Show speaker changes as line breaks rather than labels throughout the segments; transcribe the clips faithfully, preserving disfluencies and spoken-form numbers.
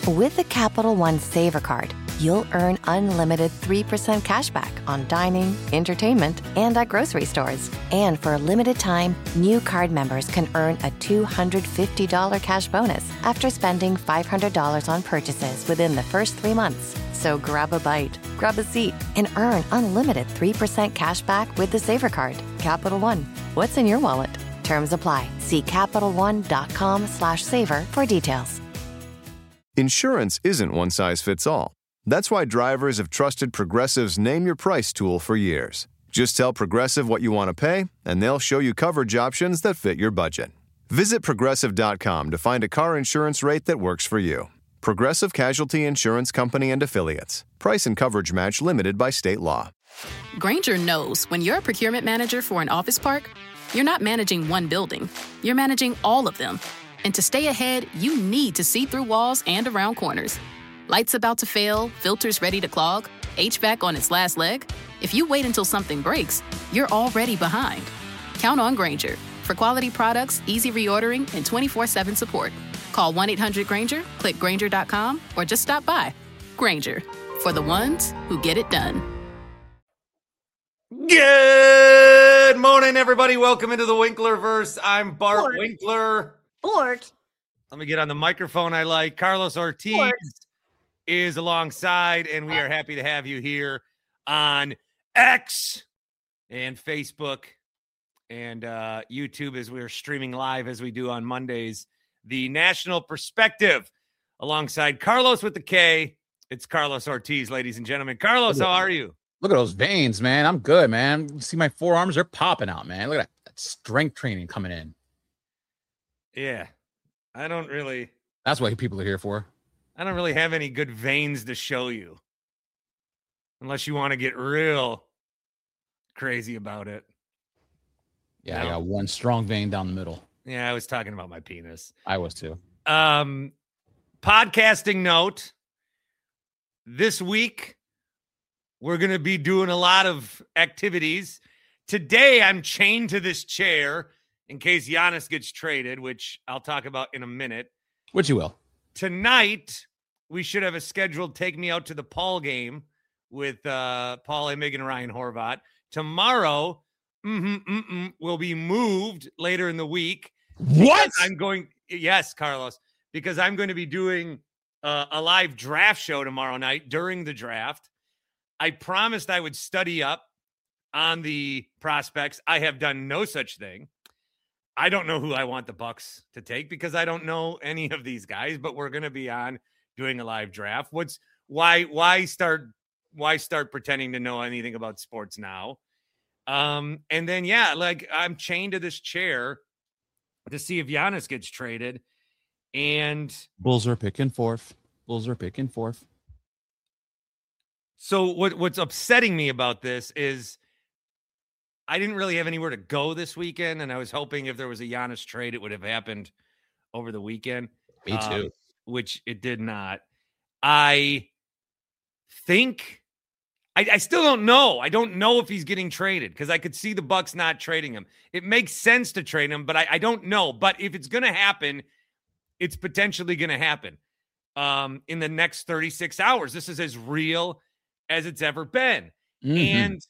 With the Capital One Savor Card, you'll earn unlimited three percent cash back on dining, entertainment, and at grocery stores. And for a limited time, new card members can earn a two hundred fifty dollars cash bonus after spending five hundred dollars on purchases within the first three months. So grab a bite, grab a seat, and earn unlimited three percent cash back with the Savor Card. Capital One, what's in your wallet? Terms apply. See CapitalOne.com slash savor for details.
Insurance isn't one size fits all. That's why drivers have trusted Progressive's Name Your Price tool for years. Just tell Progressive what you want to pay, and they'll show you coverage options that fit your budget. Visit Progressive dot com to find a car insurance rate that works for you. Progressive Casualty Insurance Company and Affiliates. Price and coverage match limited by state law.
Grainger knows when you're a procurement manager for an office park, you're not managing one building. You're managing all of them. And to stay ahead, you need to see through walls and around corners. Lights about to fail, filters ready to clog, H V A C on its last leg. If you wait until something breaks, you're already behind. Count on Grainger for quality products, easy reordering, and twenty-four seven support. Call one eight hundred Grainger, click Grainger dot com, or just stop by. Grainger, for the ones who get it done.
Good morning, everybody. Welcome into the Winklerverse. I'm Bart
Bort.
Winkler.
Bort.
Let me get on the microphone I like. Carlos Ortiz
Bort.
is alongside, and we are happy to have you here on X and Facebook and uh, YouTube as we're streaming live as we do on Mondays. The National Perspective alongside Carlos with the K. It's Carlos Ortiz, ladies and gentlemen. Carlos, how are you?
Look at those veins, man. I'm good, man. You see my forearms? They're popping out, man. Look at that, that strength training coming in.
Yeah, I don't really.
That's what people are here for.
I don't really have any good veins to show you. Unless you want to get real crazy about it.
Yeah,
No?
I got one strong vein down the middle.
Yeah, I was talking about my penis.
I was too.
Um, podcasting note. This week, we're going to be doing a lot of activities. Today, I'm chained to this chair in case Giannis gets traded, which I'll talk about in a minute.
Which you will.
Tonight, we should have a scheduled Take Me Out to the Paul game with uh, Paul A. Megan, Ryan Horvat. Tomorrow, mm-mm, mm-mm, will be moved later in the week.
What?
I'm going, yes, Carlos, because I'm going to be doing uh, a live draft show tomorrow night during the draft. I promised I would study up on the prospects. I have done no such thing. I don't know who I want the Bucks to take because I don't know any of these guys, but we're going to be on doing a live draft. What's why, why start, why start pretending to know anything about sports now? Um, and then, yeah, like I'm chained to this chair to see if Giannis gets traded. And
Bulls are picking fourth. Bulls are picking fourth.
So what, what's upsetting me about this is I didn't really have anywhere to go this weekend, and I was hoping if there was a Giannis trade, it would have happened over the weekend.
Me too.
Um, which it did not. I think I, I still don't know. I don't know if he's getting traded because I could see the Bucks not trading him. It makes sense to trade him, but I, I don't know. But if it's going to happen, it's potentially going to happen um, in the next thirty-six hours. This is as real as it's ever been.
Mm-hmm.
And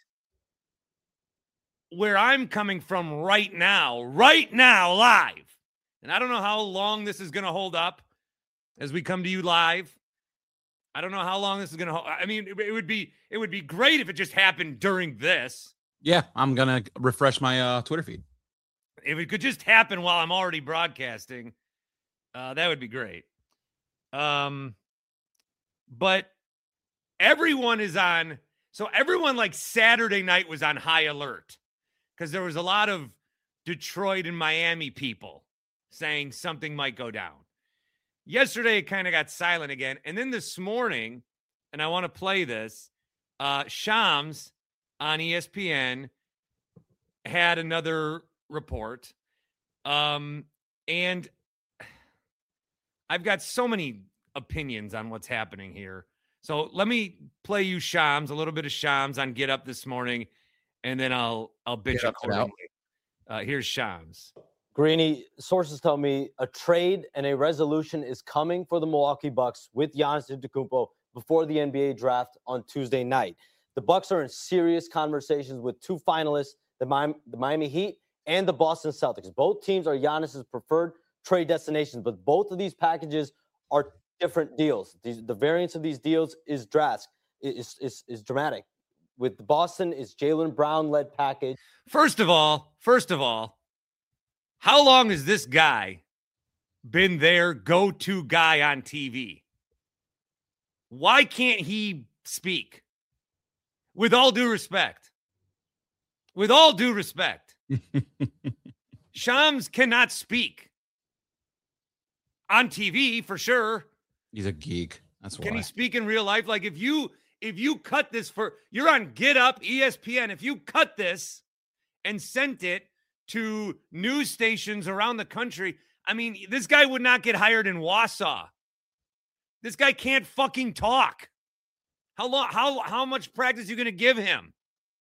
where I'm coming from right now, right now, live, and I don't know how long this is going to hold up as we come to you live. I don't know how long this is going to hold. I mean, it, it would be it would be great if it just happened during this.
Yeah, I'm going to refresh my uh, Twitter feed.
If it could just happen while I'm already broadcasting, uh, that would be great. Um, but everyone is on. So everyone like Saturday night was on high alert because there was a lot of Detroit and Miami people saying something might go down. Yesterday, it kind of got silent again. And then this morning, and I want to play this, uh, Shams on E S P N had another report. Um, and I've got so many opinions on what's happening here. So let me play you Shams, a little bit of Shams on Get Up this morning, and then I'll I'll bitch accordingly. Uh, here's Shams.
Greeny, sources tell me a trade and a resolution is coming for the Milwaukee Bucks with Giannis Antetokounmpo before the N B A draft on Tuesday night. The Bucks are in serious conversations with two finalists, the Miami, the Miami Heat and the Boston Celtics. Both teams are Giannis's preferred trade destinations, but both of these packages are different deals. These, the variance of these deals is drastic, is, is, is dramatic. With Boston, it's Jaylen Brown-led package.
First of all, first of all, how long has this guy been their go-to guy on T V? Why can't he speak? With all due respect. With all due respect. Shams cannot speak. On T V, for sure.
He's a geek. That's why.
Can he speak in real life? Like, if you if you cut this for, you're on Get Up, E S P N. If you cut this and sent it to news stations around the country, I mean, this guy would not get hired in Wausau. This guy can't fucking talk. How long? How how much practice are you going to give him?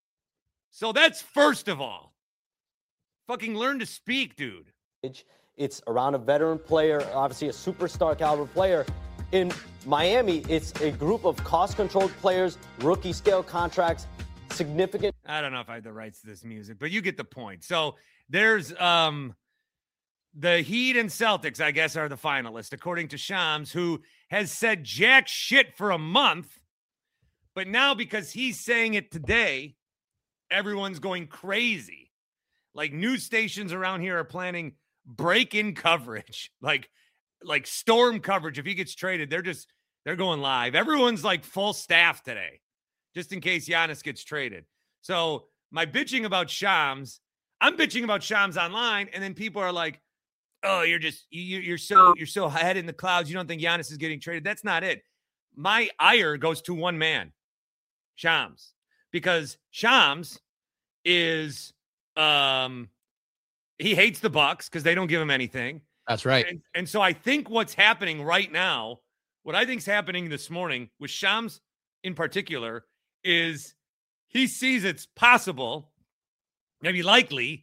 So that's first of all. Fucking learn to speak, dude.
It's around a veteran player, obviously a superstar caliber player. In Miami, it's a group of cost-controlled players, rookie scale contracts, significant.
I don't know if I have the rights to this music, but you get the point. So there's um, the Heat and Celtics, I guess, are the finalists, according to Shams, who has said jack shit for a month. But now, because he's saying it today, everyone's going crazy. Like, news stations around here are planning break-in coverage, like like storm coverage. If he gets traded, they're just they're going live. Everyone's like full staff today, just in case Giannis gets traded. So my bitching about Shams, I'm bitching about Shams online, and then people are like, "Oh, you're just you, you're so you're so head in the clouds. You don't think Giannis is getting traded?" That's not it. My ire goes to one man, Shams, because Shams is um. He hates the Bucks because they don't give him anything.
That's right.
And, and so I think what's happening right now, what I think is happening this morning with Shams in particular, is he sees it's possible, maybe likely,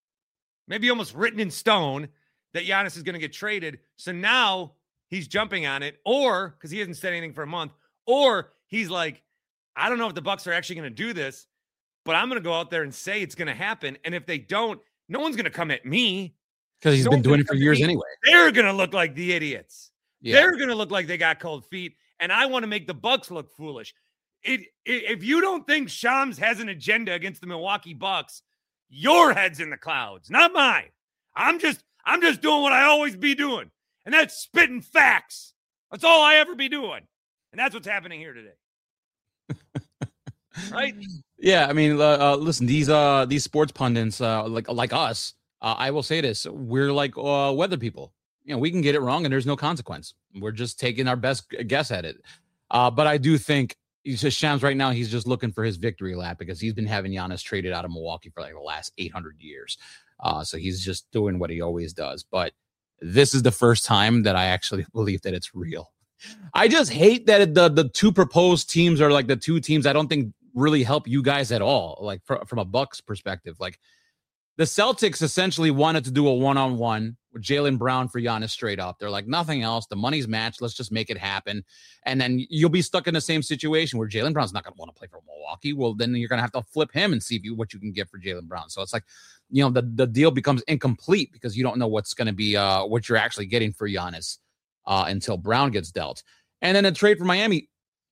maybe almost written in stone, that Giannis is going to get traded. So now he's jumping on it, or because he hasn't said anything for a month, or he's like, I don't know if the Bucks are actually going to do this, but I'm going to go out there and say it's going to happen. And if they don't, no one's going to come at me.
Because he's
no
been doing it for years anyway.
They're going to look like the idiots.
Yeah.
They're going to look like they got cold feet. And I want to make the Bucks look foolish. It, it, if you don't think Shams has an agenda against the Milwaukee Bucks, your head's in the clouds, not mine. I'm just, I'm just doing what I always be doing. And that's spitting facts. That's all I ever be doing. And that's what's happening here today. Right?
Yeah, I mean, uh, uh, listen, these uh, these sports pundits, uh, like like us, uh, I will say this: we're like uh, weather people. You know, we can get it wrong, and there's no consequence. We're just taking our best guess at it. Uh, but I do think he's just Shams right now. He's just looking for his victory lap because he's been having Giannis traded out of Milwaukee for like the last eight hundred years. Uh, so he's just doing what he always does. But this is the first time that I actually believe that it's real. I just hate that the the two proposed teams are like the two teams I don't think really help you guys at all, like fr- from a Bucks perspective. Like the Celtics essentially wanted to do a one-on-one with Jaylen Brown for Giannis straight up. They're like, nothing else. The money's matched. Let's just make it happen. And then you'll be stuck in the same situation where Jaylen Brown's not going to want to play for Milwaukee. Well, then you're going to have to flip him and see if you, what you can get for Jaylen Brown. So it's like, you know, the, the deal becomes incomplete because you don't know what's going to be, uh, what you're actually getting for Giannis uh, until Brown gets dealt. And then a trade for Miami.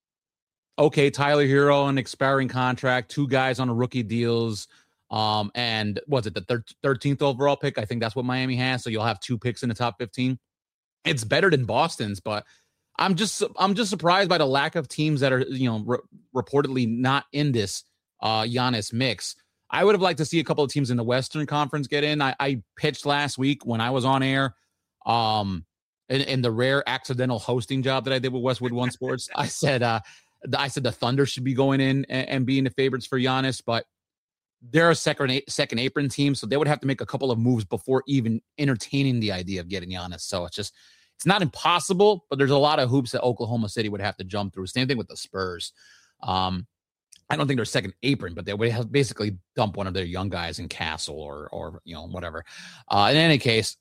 Okay, Tyler Hero, an expiring contract, two guys on a rookie deals. Um, and was it the thir- thirteenth overall pick? I think that's what Miami has. So you'll have two picks in the top fifteen. It's better than Boston's, but I'm just I'm just surprised by the lack of teams that are, you know, re- reportedly not in this uh, Giannis mix. I would have liked to see a couple of teams in the Western Conference get in. I, I pitched last week when I was on air. Um, in, in the rare accidental hosting job that I did with Westwood One Sports, I said uh, I said the Thunder should be going in and, and being the favorites for Giannis, but they're a second second apron team, so they would have to make a couple of moves before even entertaining the idea of getting Giannis. So it's just it's not impossible, but there's a lot of hoops that Oklahoma City would have to jump through. Same thing with the Spurs. Um, I don't think they're second apron, but they would have basically dump one of their young guys in Castle or, or, you know, whatever. Uh, in any case,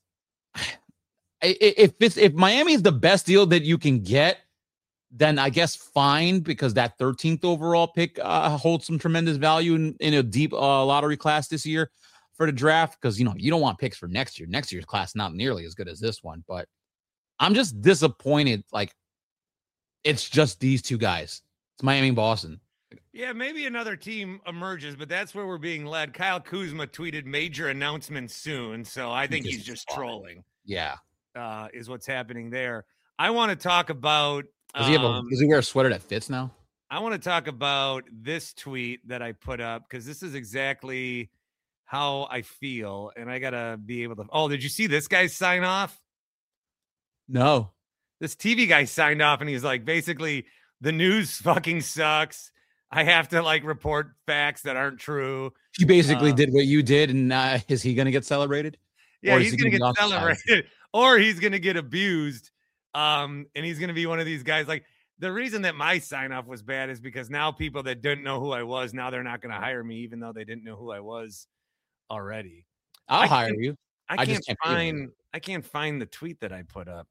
if it's, if Miami is the best deal that you can get, then I guess fine, because that thirteenth overall pick uh, holds some tremendous value in, in a deep uh, lottery class this year for the draft. Because, you know, you don't want picks for next year. Next year's class not nearly as good as this one, but I'm just disappointed. Like, it's just these two guys. It's Miami and Boston.
Yeah, maybe another team emerges, but that's where we're being led. Kyle Kuzma tweeted major announcement soon, so I think he's just trolling.
Yeah,
uh, is what's happening there. I want to talk about.
Does he have a,
um,
does he wear a sweater that fits now?
I want to talk about this tweet that I put up, because this is exactly how I feel, and I gotta be able to. Oh, did you see this guy sign off?
No.
This T V guy signed off, and he's like, basically, the news fucking sucks. I have to like report facts that aren't true.
He basically
um,
did what you did, and uh, is he going to get celebrated?
Yeah, he's he going to get celebrated, or he's going to get abused. Um, and he's going to be one of these guys. Like, the reason that my sign off was bad is because now people that didn't know who I was, now they're not going to hire me, even though they didn't know who I was already.
I'll
I
hire you.
I,
I
can't,
just can't
find. I can't find the tweet that I put up.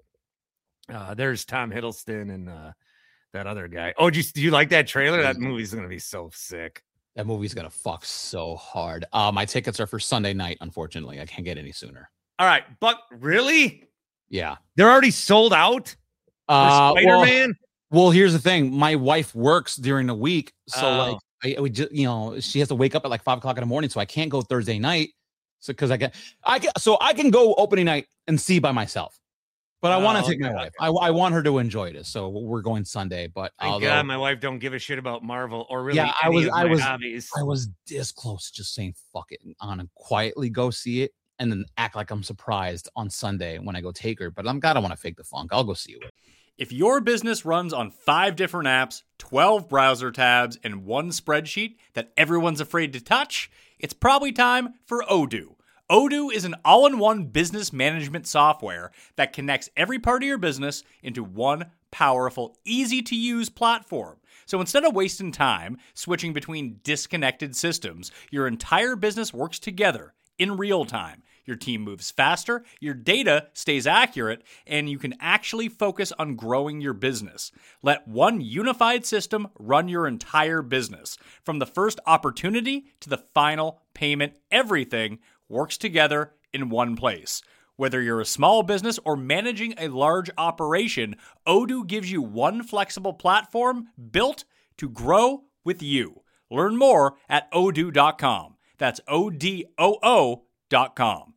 Uh, there's Tom Hiddleston and uh, that other guy. Oh, do you, do you like that trailer? That movie's going to be so sick.
That movie's going to fuck so hard. Uh, my tickets are for Sunday night, unfortunately. I can't get any sooner.
All right. But really?
Yeah.
They're already sold out for
uh,
Spider-Man?
Well, well, here's the thing. My wife works during the week. So,
Oh.
like, I, I would just, you know, she has to wake up at like five o'clock in the morning. So I can't go Thursday night. So, because I can, I can, so I can go opening night and see by myself. But I want to
Oh,
take my
okay,
wife. I, I want her to enjoy this. So we're going Sunday. But
Thank
although,
God my wife don't give a shit about Marvel or really
Yeah, I
any
was-
of
I
my
was-
hobbies.
I was this close to just saying fuck it on and quietly go see it and then act like I'm surprised on Sunday when I go take her. But I'm God, I want to fake the funk. I'll go see it.
If your business runs on five different apps, twelve browser tabs, and one spreadsheet that everyone's afraid to touch, it's probably time for Odoo. Odoo is an all-in-one business management software that connects every part of your business into one powerful, easy-to-use platform. So instead of wasting time switching between disconnected systems, your entire business works together in real time. Your team moves faster, your data stays accurate, and you can actually focus on growing your business. Let one unified system run your entire business. From the first opportunity to the final payment, everything works together in one place. Whether you're a small business or managing a large operation, Odoo gives you one flexible platform built to grow with you. Learn more at odoo dot com. That's O D O O dot com.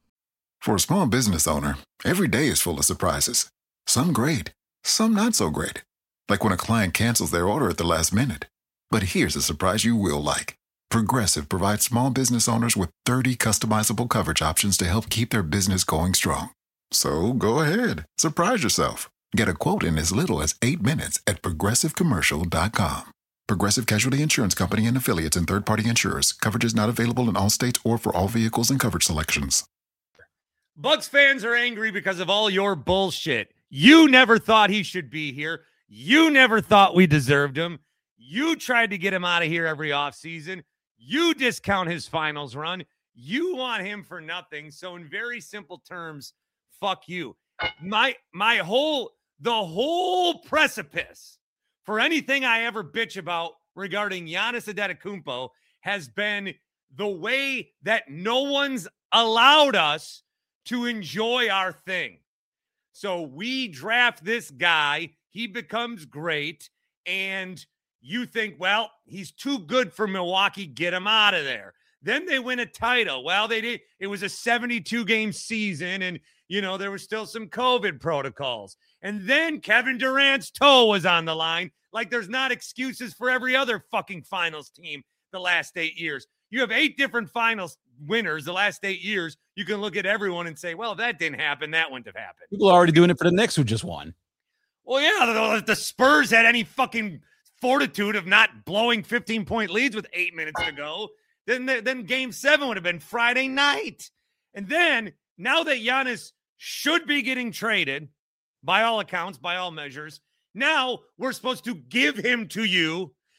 For a small business owner, every day is full of surprises. Some great, some not so great. Like when a client cancels their order at the last minute. But here's a surprise you will like. Progressive provides small business owners with thirty customizable coverage options to help keep their business going strong. So go ahead, surprise yourself. Get a quote in as little as eight minutes at progressive commercial dot com. Progressive Casualty Insurance Company and affiliates and third-party insurers. Coverage is not available in all states or for all vehicles and coverage selections.
Bucks fans are angry because of all your bullshit. You never thought he should be here. You never thought we deserved him. You tried to get him out of here every offseason. You discount his finals run. You want him for nothing. So in very simple terms, fuck you. My my whole the whole precipice for anything I ever bitch about regarding Giannis Antetokounmpo has been the way that no one's allowed us to enjoy our thing. So we draft this guy, he becomes great, and you think, well, he's too good for Milwaukee, get him out of there. Then they win a title. Well, they did. It was a seventy-two game season, and, you know, there was still some COVID protocols. And then Kevin Durant's toe was on the line. Like, there's not excuses for every other fucking finals team the last eight years. You have eight different finals winners the last eight years. You can look at everyone and say, well, if that didn't happen, that wouldn't have happened.
People are already doing it for the Knicks who just won.
Well, yeah, if the Spurs had any fucking fortitude of not blowing fifteen-point leads with eight minutes to go, then, then game seven would have been Friday night. And then, now that Giannis should be getting traded, by all accounts, by all measures, now we're supposed to give him to you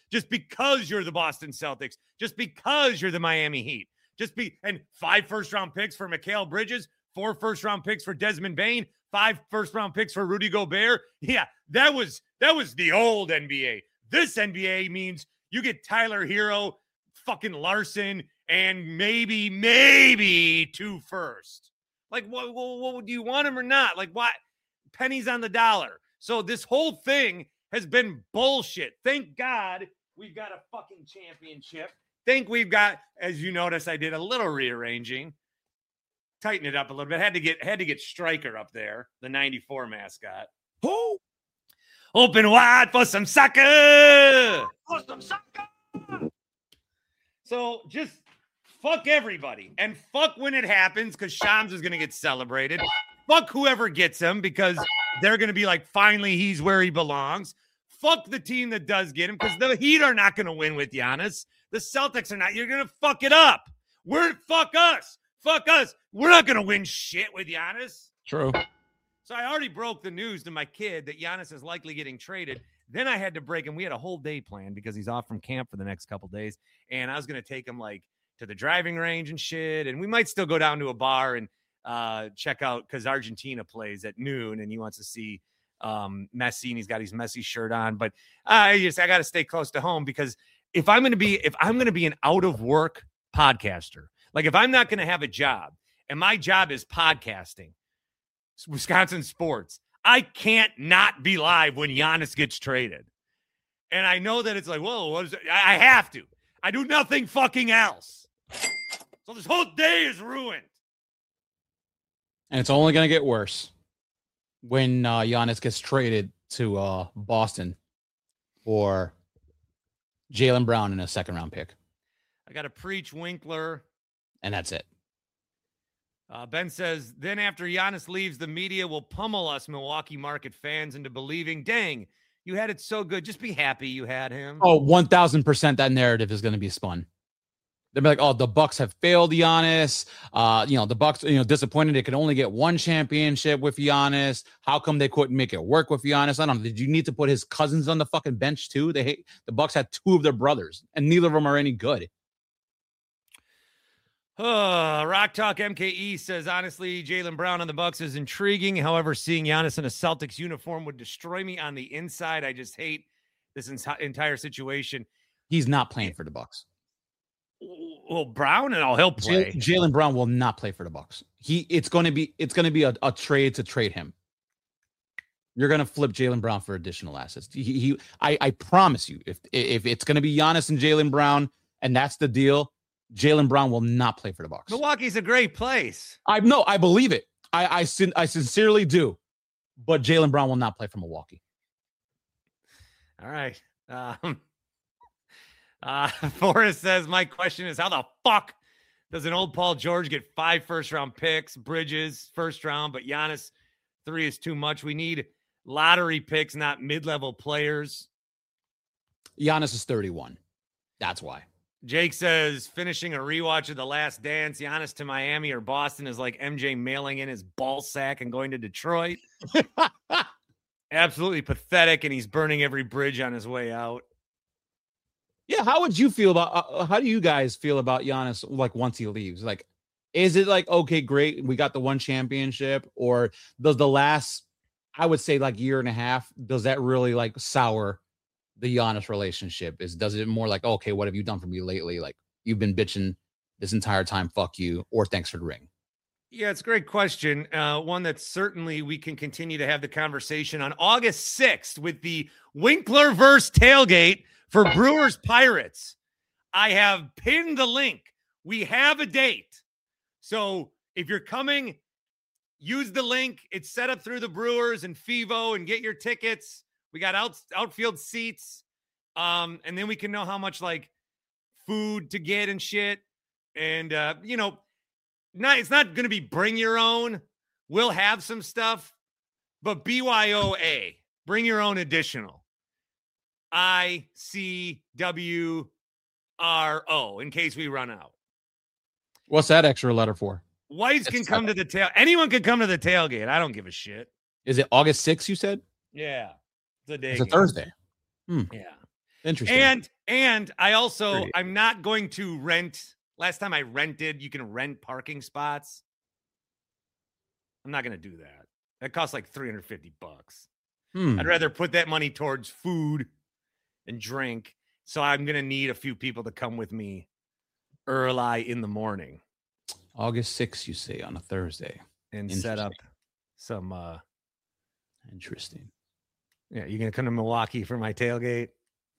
just because you're the Boston Celtics, just because you're the Miami Heat, just be and five first round picks for Mikal Bridges, four first round picks for Desmond Bane, five first round picks for Rudy Gobert. Yeah, that was that was the old N B A. This N B A means you get Tyler Hero, fucking Larson, and maybe, maybe two first. Like, what, what, what do you want him or not? Like, what? Pennies on the dollar. So this whole thing has been bullshit. Thank God we've got a fucking championship. Think we've got, as you notice, I did a little rearranging, tighten it up a little bit. Had to get had to get Stryker up there, the ninety-four mascot.
Who?
Open wide for some soccer. For some soccer. So just fuck everybody and fuck when it happens because Shams is going to get celebrated. Fuck whoever gets him because they're going to be like, finally, he's where he belongs. Fuck the team that does get him because the Heat are not going to win with Giannis. The Celtics are not. You're going to fuck it up. We're fuck us. Fuck us. We're not going to win shit with Giannis.
True.
So I already broke the news to my kid that Giannis is likely getting traded. Then I had to break him. We had a whole day planned because he's off from camp for the next couple days. And I was going to take him like to the driving range and shit. And we might still go down to a bar and uh, check out because Argentina plays at noon and he wants to see um, Messi and he's got his Messi shirt on. But I just, I got to stay close to home because if I'm going to be, if I'm going to be an out of work podcaster, like if I'm not going to have a job and my job is podcasting, Wisconsin sports, I can't not be live when Giannis gets traded. And I know that it's like, whoa, what is it? I have to. I do nothing fucking else. So this whole day is ruined.
And it's only going to get worse when uh, Giannis gets traded to uh, Boston for Jaylen Brown in a second round pick.
I got to preach Winkler.
And that's it.
Uh, Ben says, then after Giannis leaves, the media will pummel us Milwaukee market fans into believing, dang, you had it so good. Just be happy you had him.
Oh, one thousand percent that narrative is going to be spun. They'll be like, oh, the Bucks have failed Giannis. Uh, you know, the Bucks, you know, disappointed they could only get one championship with Giannis. How come they couldn't make it work with Giannis? I don't know. Did you need to put his cousins on the fucking bench too? They hate the Bucks had two of their brothers, and neither of them are any good.
Uh, Rock Talk M K E says, honestly, Jaylen Brown on the Bucks is intriguing. However, seeing Giannis in a Celtics uniform would destroy me on the inside. I just hate this ent- entire situation.
He's not playing for the Bucks.
Well, Brown and all he'll play.
Jaylen Brown will not play for the Bucks. He it's going to be it's going to be a, a trade to trade him. You're going to flip Jaylen Brown for additional assets. He, he I, I promise you, if if it's going to be Giannis and Jaylen Brown, and that's the deal, Jaylen Brown will not play for the Bucks.
Milwaukee's a great place.
I no, I believe it. I I, sin, I sincerely do, but Jaylen Brown will not play for Milwaukee.
All right. Um, uh, Forrest says, my question is, how the fuck does an old Paul George get five first round picks, Bridges first round, but Giannis three is too much? We need lottery picks, not mid-level players.
Giannis is thirty-one. That's why.
Jake says, finishing a rewatch of The Last Dance, Giannis to Miami or Boston is like M J mailing in his ball sack and going to Detroit. Absolutely pathetic, and he's burning every bridge on his way out.
Yeah, how would you feel about, uh, how do you guys feel about Giannis, like, once he leaves? Like, is it like, okay, great, we got the one championship, or does the last, I would say, like, year and a half, does that really, like, sour the Giannis relationship? Is does it more like, okay, what have you done for me lately? Like, you've been bitching this entire time, fuck you, or thanks for the ring?
Yeah, it's a great question. Uh, one that certainly we can continue to have the conversation on August sixth with the Winklerverse tailgate for Brewers Pirates. I have pinned the link. We have a date. So if you're coming, use the link. It's set up through the Brewers and FIVO, and get your tickets. We got out, outfield seats. Um, and then we can know how much like food to get and shit. And, uh, you know, not, it's not going to be bring your own. We'll have some stuff, but B Y O A, bring your own additional. I C W R O in case we run out.
What's that extra letter for?
Whites can come to the tail. Anyone can come to the tailgate. I don't give a shit.
Is it August sixth, you said?
Yeah. It's a day.
It's a
game.
Thursday. Hmm.
Yeah.
Interesting.
And and I also
Great.
I'm not going to rent. Last time I rented, you can rent parking spots. I'm not going to do that. That costs like three hundred fifty bucks.
Hmm.
I'd rather put that money towards food and drink. So I'm going to need a few people to come with me early in the morning
August sixth, you say, on a Thursday.
and set up some. Uh,
Interesting.
yeah, you going to come to Milwaukee for my tailgate?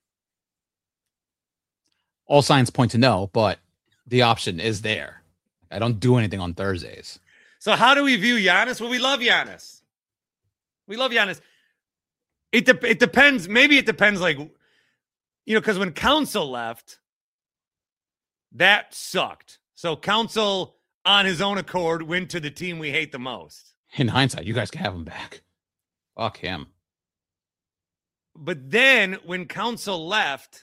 All signs point to no, but the option is there. I don't do anything on Thursdays.
So how do we view Giannis? Well, we love Giannis. We love Giannis. It de- it depends. Maybe it depends. Like, you know, because when Council left, that sucked. So Council, on his own accord, went to the team we hate the most.
In hindsight, you guys can have him back. Fuck him.
But then when Council left,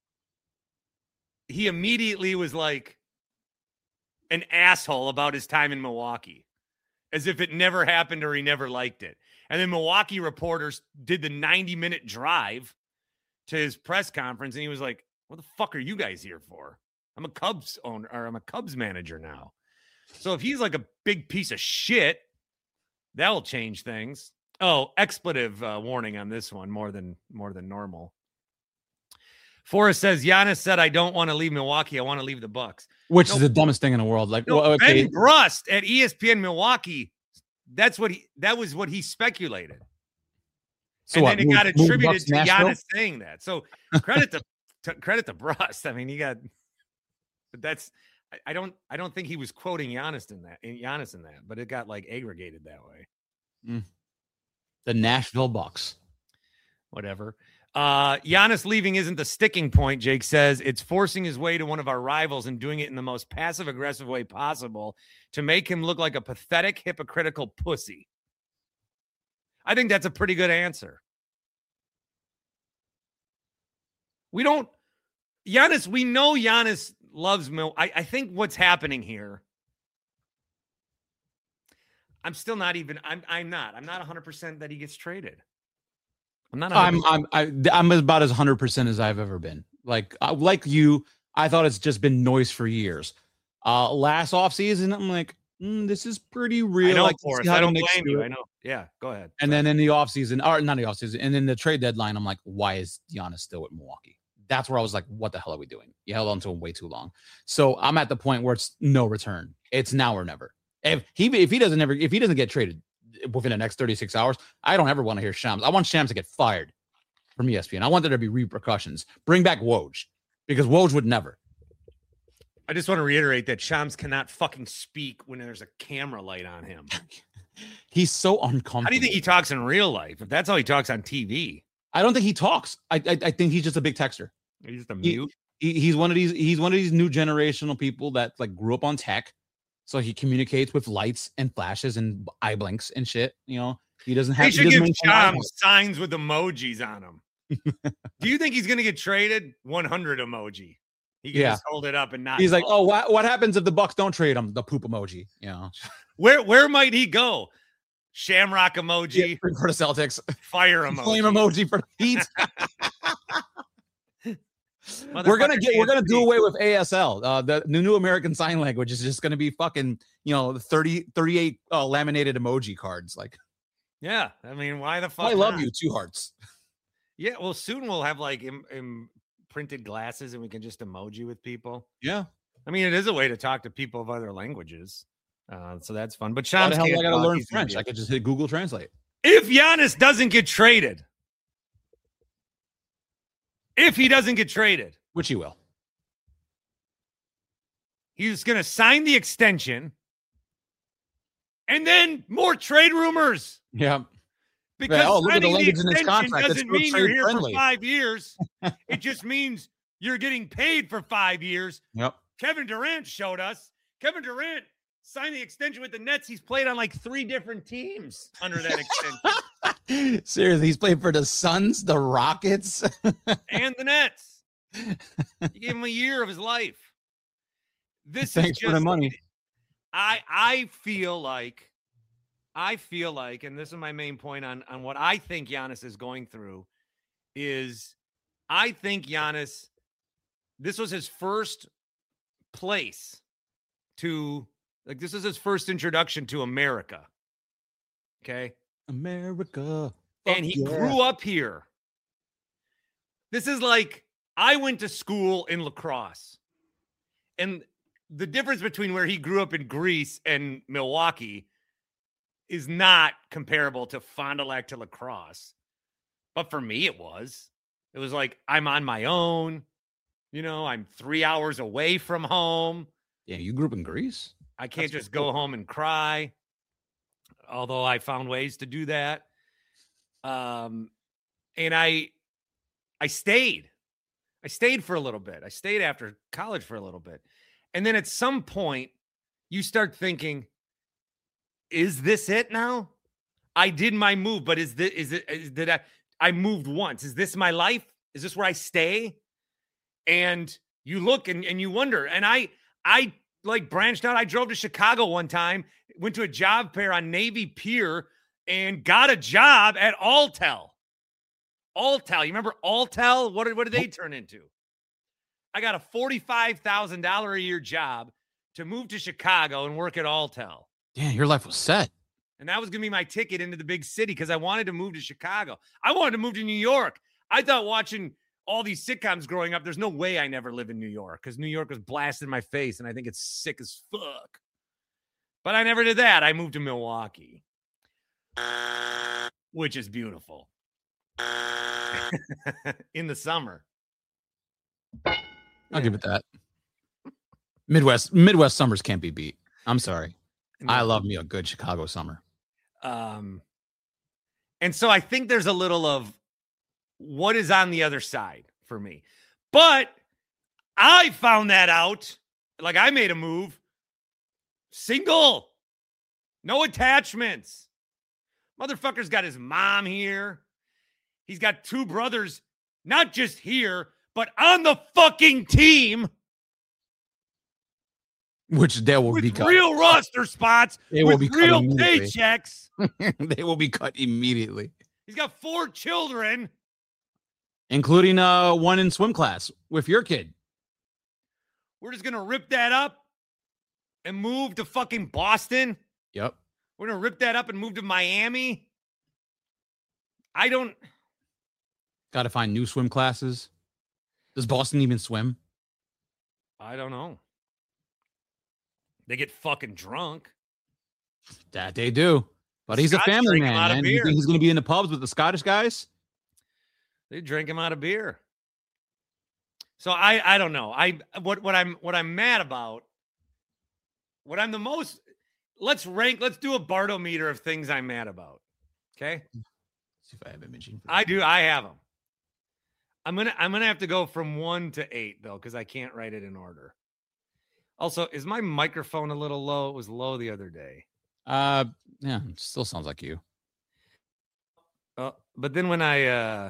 he immediately was like an asshole about his time in Milwaukee, as if it never happened or he never liked it. And then Milwaukee reporters did the ninety minute drive to his press conference. And he was like, what the fuck are you guys here for? I'm a Cubs owner, or I'm a Cubs manager now. So if he's like a big piece of shit, that'll change things. Oh, expletive uh, warning on this one, more than more than normal. Forrest says, Giannis said, I don't want to leave Milwaukee. I want to leave the Bucks.
Which
No.
is the dumbest thing in the world. Like,
No,
well, okay.
Ben Brust at E S P N Milwaukee, that's what he that was what he speculated.
So
and
what,
then it
move-
got
move
attributed
Bucks
to
Nashville?
Giannis saying that. So credit to, to credit to Brust. I mean, he got but that's I, I don't I don't think he was quoting Giannis in that in Giannis in that, but it got like aggregated that way.
Mm. The Nashville Bucks.
Whatever. Uh, Giannis leaving isn't the sticking point, Jake says. It's forcing his way to one of our rivals and doing it in the most passive-aggressive way possible to make him look like a pathetic, hypocritical pussy. I think that's a pretty good answer. We don't... Giannis, we know Giannis loves Mil... I, I think what's happening here... I'm still not even... I'm, I'm not. I'm not one hundred percent that he gets traded. I'm not.
I'm I'm I, I'm about as one hundred percent as I've ever been. Like uh, like you, I thought it's just been noise for years. Uh, last offseason, I'm like, mm, this is pretty real.
I know,
like,
Forrest. I don't blame you. I know. Yeah, go ahead.
And then in the offseason, or not the offseason, and then the trade deadline, I'm like, why is Giannis still at Milwaukee? That's where I was like, what the hell are we doing? You held on to him way too long. So I'm at the point where it's no return. It's now or never. If he if he doesn't ever if he doesn't get traded within the next thirty-six hours, I don't ever want to hear Shams. I want Shams to get fired from E S P N. I want there to be repercussions. Bring back Woj, because Woj would never.
I just want to reiterate that Shams cannot fucking speak when there's a camera light on him.
He's so uncomfortable.
How do you think he talks in real life? If that's how he talks on T V,
I don't think he talks. I I, I think he's just a big texter.
he's just a
He-
mute.
He, he's one of these. He's one of these new generational people that like grew up on tech, so he communicates with lights and flashes and eye blinks and shit. You know, he doesn't have.
They
he
should
doesn't
give
maintain eye
Shams signs with emojis on them. Do you think he's going to get traded? one hundred emoji. He can
Yeah.
just hold it up and not.
He's like,
talk.
oh, what, what happens if the Bucks don't trade him? The poop emoji, you know.
Where where might he go? Shamrock emoji,
Yeah, for the Celtics,
fire emoji.
flame emoji for the Heat. we're gonna
Motherfucker
get, we're
can't
gonna do
speak.
away with A S L. Uh, the, the new American Sign Language is just gonna be fucking, you know, thirty, thirty-eight uh, laminated emoji cards. Like,
Yeah, I mean, why the fuck?
I love
not?
you, two hearts.
Yeah, well, soon we'll have like Im- im- printed glasses and we can just emoji with people.
Yeah.
I mean, it is a way to talk to people of other languages. Uh, so that's fun. But
Why
Shams
the hell do
can't
I gotta
talk,
learn
he's gonna
French?
be-
I could just hit Google Translate.
If Giannis doesn't get traded, if he doesn't get traded,
Which he will.
he's going to sign the extension and then more trade rumors.
Yeah.
Because
oh, look at the
signing the
language in his
extension
contract. It's
doesn't
still
mean you're here
trade-friendly.
for five years. It just means you're getting paid for five years.
Yep.
Kevin Durant showed us. Kevin Durant signed the extension with the Nets. He's played on like three different teams under that extension.
Seriously, he's played for the Suns, the Rockets.
And the Nets. You gave him a year of his life. This
Thanks
is
for
just,
the money.
I I feel like I feel like, and this is my main point on, on what I think Giannis is going through, is I think Giannis, this was his first place to, like, this is his first introduction to America. Okay.
America.
And he
yeah.
grew up here. This is like, I went to school in lacrosse. And the difference between where he grew up in Greece and Milwaukee is not comparable to Fond du Lac to lacrosse. But for me, it was. It was like, I'm on my own. You know, I'm three hours away from home.
Yeah, you grew up in Greece?
I can't
That's
just
cool.
go home and cry. Although I found ways to do that. Um, and I, I stayed. I stayed for a little bit. I stayed after college for a little bit. And then at some point, you start thinking, is this it now? I did my move, but is this, is it, is, did I, I moved once. Is this my life? Is this where I stay? And you look and, and you wonder. And I, I like branched out. I drove to Chicago one time, went to a job fair on Navy Pier and got a job at Alltel. Alltel. You remember Alltel? What did, what did they turn into? I got a forty-five thousand dollars a year job to move to Chicago and work at Alltel.
Damn, your life was set.
And that was going to be my ticket into the big city because I wanted to move to Chicago. I wanted to move to New York. I thought watching all these sitcoms growing up, there's no way I never live in New York because New York was blasted in my face, and I think it's sick as fuck. But I never did that. I moved to Milwaukee, which is beautiful in the summer.
I'll give it that. Midwest Midwest summers can't be beat. I'm sorry.
No.
I love me a good Chicago summer.
Um, and so I think there's a little of what is on the other side for me. But I found that out. Like, I made a move. Single. No attachments. Motherfucker's got his mom here. He's got two brothers, not just here, but on the fucking team.
Which they will
with
be cut.
real roster spots.
They
with
will be cut
real
immediately.
paychecks.
They will be cut immediately.
He's got four children.
Including uh one in swim class with your kid.
We're just going to rip that up and move to fucking Boston.
Yep.
We're going to rip that up and move to Miami. I don't.
Got to find new swim classes. Does Boston even swim?
I don't know. They get fucking drunk.
That they do. But he's
Scott's
a family
drinking
man,
out of
man. You
beer.
think he's going to be in the pubs with the Scottish guys?
They drink him out of beer. So I, I don't know. I what what I'm what I'm mad about. What I'm the most. Let's rank. Let's do a Bartometer of things I'm mad about. Okay.
Let's see if I have imaging.
I do. I have them. I'm gonna I'm gonna have to go from one to eight though, because I can't write it in order. Also, is my microphone a little low? It was low the other day.
Uh, yeah, it still sounds like you.
Uh, but then when I uh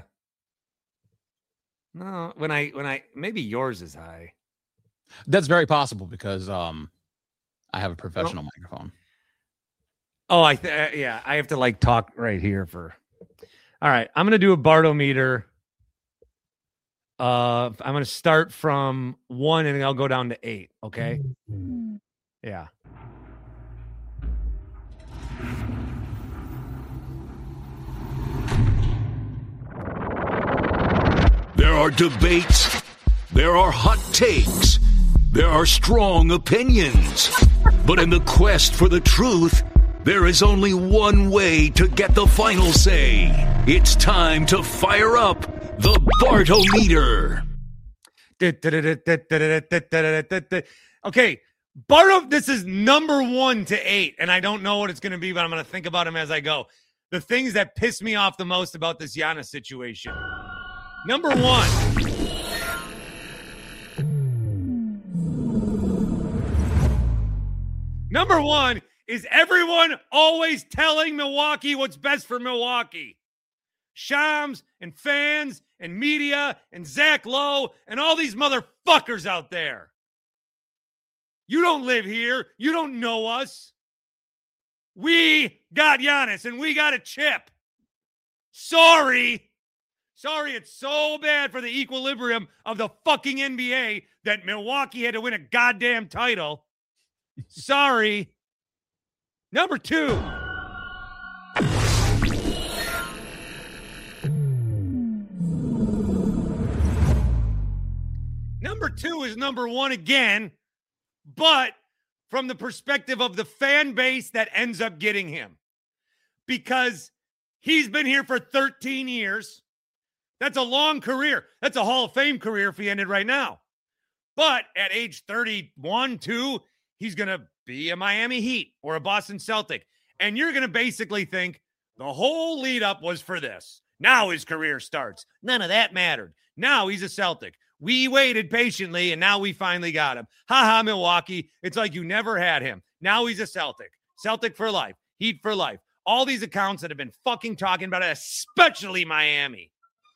no, when I when I maybe yours is high.
That's very possible because um, I have a professional oh. microphone.
Oh, I th- yeah, I have to like talk right here for. All right, I'm gonna do a Bartometer. Uh, I'm gonna start from one and then I'll go down to eight. Okay. Yeah.
There are debates. There are hot takes. There are strong opinions. But in the quest for the truth, there is only one way to get the final say. It's time to fire up the Bartometer.
Okay, Barto, this is number one to eight, and I don't know what it's going to be, but I'm going to think about them as I go. The things that piss me off the most about this Giannis situation. Number one. Number one is everyone always telling Milwaukee what's best for Milwaukee. Shams and fans and media and Zach Lowe and all these motherfuckers out there. You don't live here. You don't know us. We got Giannis and we got a chip. Sorry. Sorry, it's so bad for the equilibrium of the fucking N B A that Milwaukee had to win a goddamn title. Sorry. Number two. Number two is number one again, but from the perspective of the fan base that ends up getting him. Because he's been here for thirteen years. That's a long career. That's a Hall of Fame career if he ended right now. But at age thirty-one, two, he's going to be a Miami Heat or a Boston Celtic. And you're going to basically think the whole lead up was for this. Now his career starts. None of that mattered. Now he's a Celtic. We waited patiently, and now we finally got him. Ha ha, Milwaukee. It's like you never had him. Now he's a Celtic. Celtic for life. Heat for life. All these accounts that have been fucking talking about it, especially Miami.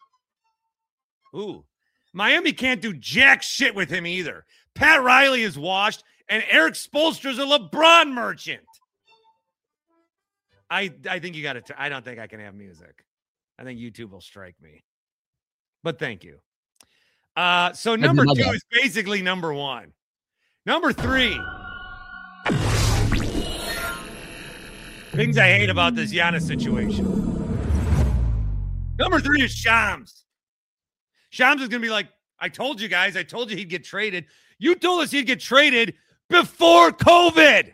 Ooh. Miami can't do jack shit with him either. Pat Riley is washed, and Eric Spoelstra's a LeBron merchant. I, I think you got to, I don't think I can have music. I think YouTube will strike me. But thank you. Uh, so number two is basically number one. Number three. Things I hate about this Giannis situation. Number three is Shams. Shams is going to be like, I told you guys, I told you he'd get traded. You told us he'd get traded before COVID.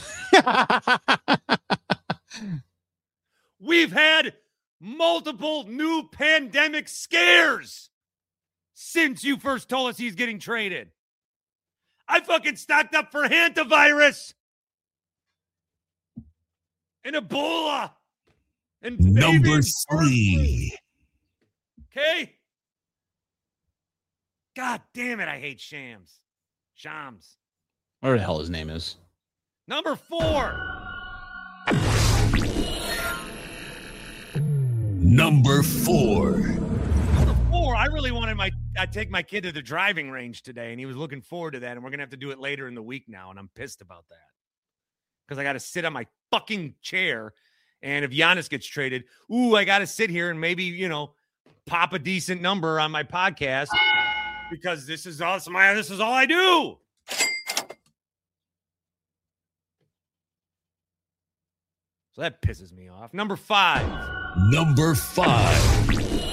We've had multiple new pandemic scares since you first told us he's getting traded. I fucking stocked up for hantavirus and Ebola and
number three.
Okay. God damn it, I hate Shams. Shams.
Whatever the hell his name is.
Number four.
Number four.
Number four, I really wanted my I take my kid to the driving range today, and he was looking forward to that, and we're gonna have to do it later in the week now, and I'm pissed about that. Because I gotta sit on my fucking chair, and if Giannis gets traded, ooh, I gotta sit here and maybe, you know, pop a decent number on my podcast. Because this is awesome. This is all I do. So that pisses me off. Number five.
Number five.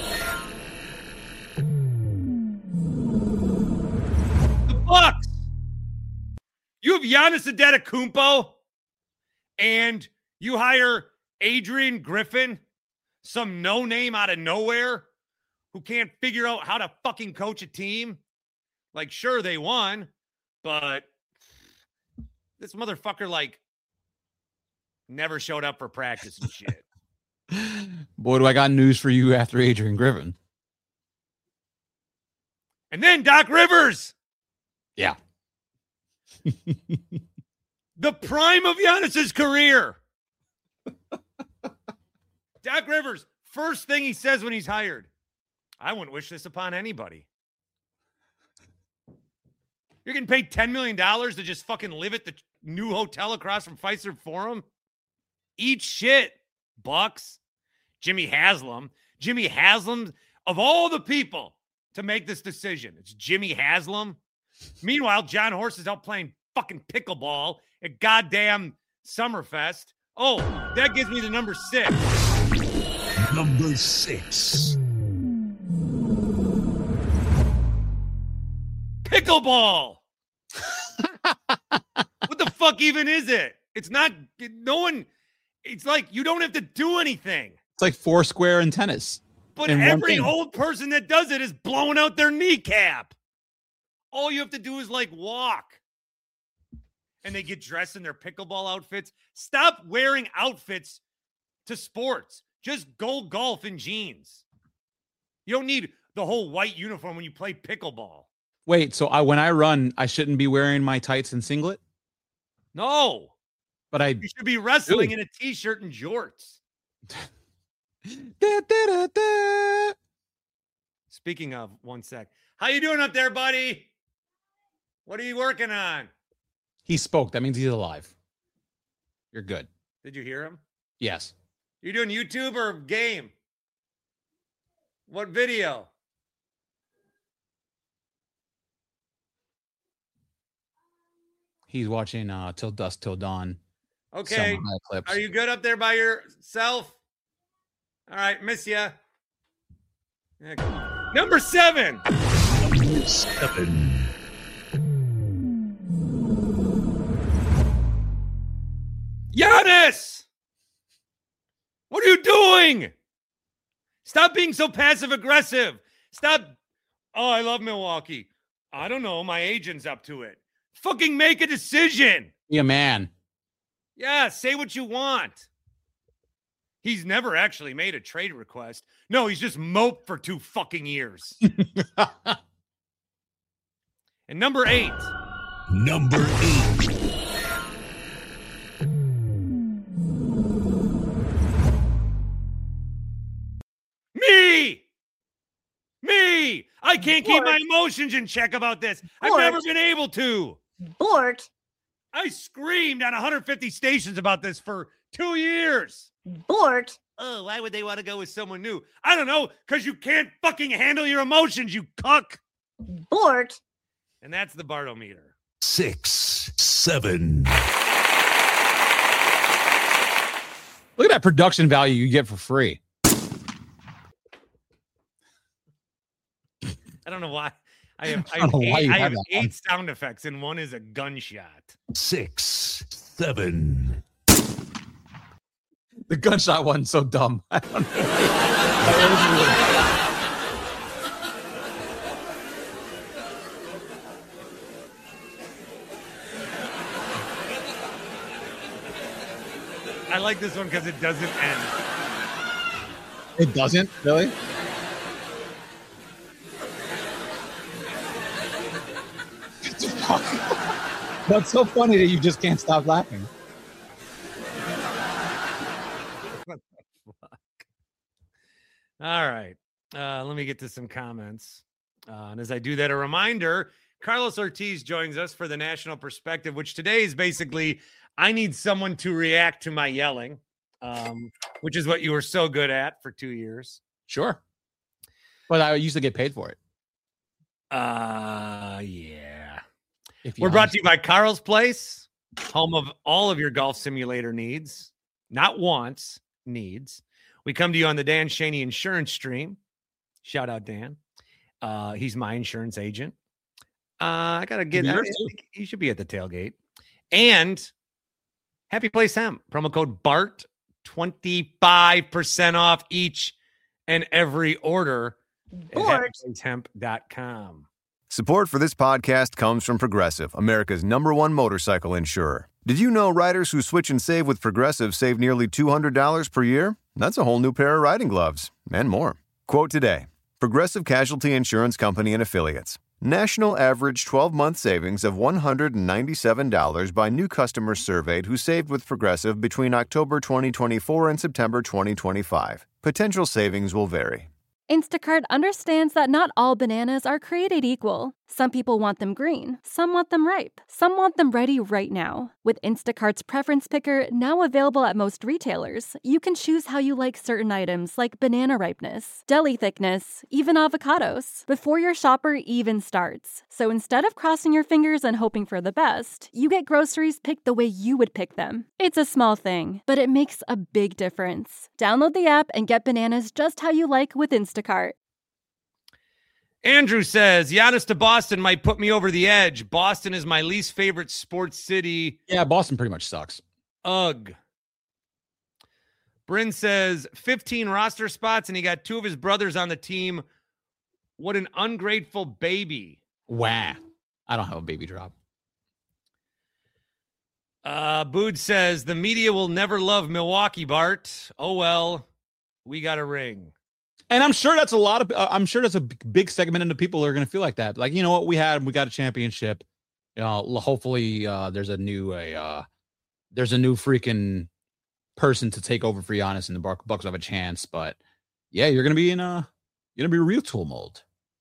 The Bucks. You have Giannis Antetokounmpo, and you hire Adrian Griffin, some no-name out of nowhere, who can't figure out how to fucking coach a team. Like, sure, they won, but this motherfucker, like, never showed up for practice and shit.
Boy, do I got news for you after Adrian Griffin.
And then Doc Rivers.
Yeah.
The prime of Giannis's career. Doc Rivers, first thing he says when he's hired, I wouldn't wish this upon anybody. You're getting paid ten million dollars to just fucking live at the new hotel across from Fiserv Forum? Eat shit, Bucks. Jimmy Haslam. Jimmy Haslam, of all the people to make this decision, it's Jimmy Haslam. Meanwhile, John Horst is out playing fucking pickleball at goddamn Summerfest. Oh, that gives me the number six.
Number six.
Pickleball. What the fuck even is it? It's not, no one, it's like you don't have to do anything.
It's like Foursquare and tennis.
But every old person that does it is blowing out their kneecap. All you have to do is like walk. And they get dressed in their pickleball outfits. Stop wearing outfits to sports. Just go golf in jeans. You don't need the whole white uniform when you play pickleball.
Wait, so I when I run, I shouldn't be wearing my tights and singlet?
No.
But I
You should be wrestling
do.
in a t-shirt and jorts.
Da, da, da, da.
Speaking of, one sec. How you doing up there, buddy? What are you working on?
He spoke. That means he's alive. You're good.
Did you hear him?
Yes.
You doing YouTube or game? What video?
He's watching uh, Till Dusk Till Dawn.
Okay. Are you good up there by yourself? All right. Miss ya. Number seven.
Number seven.
Giannis! What are you doing? Stop being so passive aggressive. Stop. Oh, I love Milwaukee. I don't know. My agent's up to it. Fucking make a decision.
Be a man.
Yeah, say what you want. He's never actually made a trade request. No, he's just moped for two fucking years. And number eight.
Number eight.
Me! Me! I can't keep my emotions in check about this. I've never been able to.
Bort.
I screamed on one hundred fifty stations about this for two years.
Bort.
Oh, why would they want to go with someone new? I don't know, because you can't fucking handle your emotions, you cuck.
Bort.
And that's the Bartometer.
Six, seven.
Look at that production value you get for free.
I don't know why. I have, I
I
have,
don't know why
eight,
you
I
have
have
that
eight
one.
sound effects, and one is a gunshot.
Six, seven.
The gunshot one's so dumb. I don't know.
I like this one because it doesn't end.
It doesn't? Really? That's so funny that you just can't stop laughing.
What the fuck? All right. Uh, let me get to some comments. Uh, and as I do that, a reminder, Carlos Ortiz joins us for the National Perspective, which today is basically, I need someone to react to my yelling, um, which is what you were so good at for two years.
Sure. But I used to get paid for it.
Uh, yeah.
If
We're brought to you by Carl's Place, home of all of your golf simulator needs. Not wants, needs. We come to you on the Dan Shaney Insurance Stream. Shout out, Dan. Uh, he's my insurance agent. Uh, I got to get, I think he should be at the tailgate. And Happy Place Hemp, promo code B A R T, twenty-five percent off each and every order at happy place hemp dot com.
Support for this podcast comes from Progressive, America's number one motorcycle insurer. Did you know riders who switch and save with Progressive save nearly two hundred dollars per year? That's a whole new pair of riding gloves and more. Quote today, Progressive Casualty Insurance Company and Affiliates. National average twelve-month savings of one hundred ninety-seven dollars by new customers surveyed who saved with Progressive between October twenty twenty-four and September twenty twenty-five. Potential savings will vary.
Instacart understands that not all bananas are created equal. Some people want them green, some want them ripe, some want them ready right now. With Instacart's Preference Picker, now available at most retailers, you can choose how you like certain items like banana ripeness, deli thickness, even avocados, before your shopper even starts. So instead of crossing your fingers and hoping for the best, you get groceries picked the way you would pick them. It's a small thing, but it makes a big difference. Download the app and get bananas just how you like with Instacart.
Andrew says, Giannis to Boston might put me over the edge. Boston is my least favorite sports city.
Yeah, Boston pretty much sucks.
Ugh. Bryn says, fifteen roster spots, and he got two of his brothers on the team. What an ungrateful baby.
Wow. I don't have a baby drop.
Uh, Bood says, the media will never love Milwaukee, Bart. Oh, well, we got a ring.
And I'm sure that's a lot of, uh, I'm sure that's a big segment of the people that are going to feel like that. Like, you know what, we had, we got a championship. You know, hopefully uh, there's a new, a, uh, there's a new freaking person to take over for Giannis and the Bucks Bucks have a chance. But yeah, you're going to be in a, you're going to be a real tool mold.